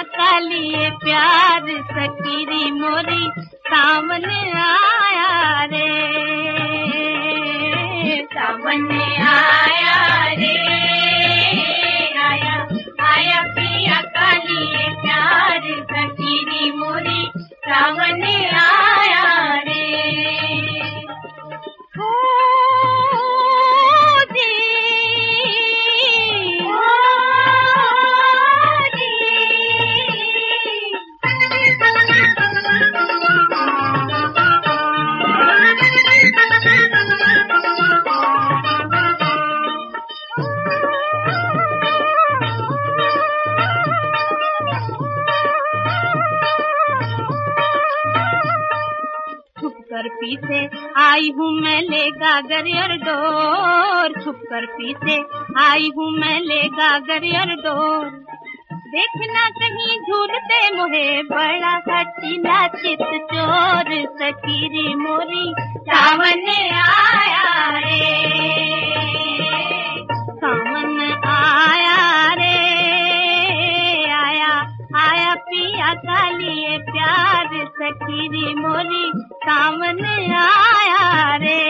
कालिए प्यार सकीरी मोरी सामने आया रे, सामने आया रे, आया आया पिया कालिए प्यार सकीरी मोरी सामने आया रे। छुपकर पीछे आई हूँ मैं ले गागर और डोर, छुपकर पीछे आई हूँ मैं ले गागर और डोर। देखना कहीं झूलते मोहे बड़ा हटीला चित चोर सकीरी मोरी सामने आया रे, सामने आया रे, आया आया पिया कालिए प्यार सकीरी मोरी सामने आया रे।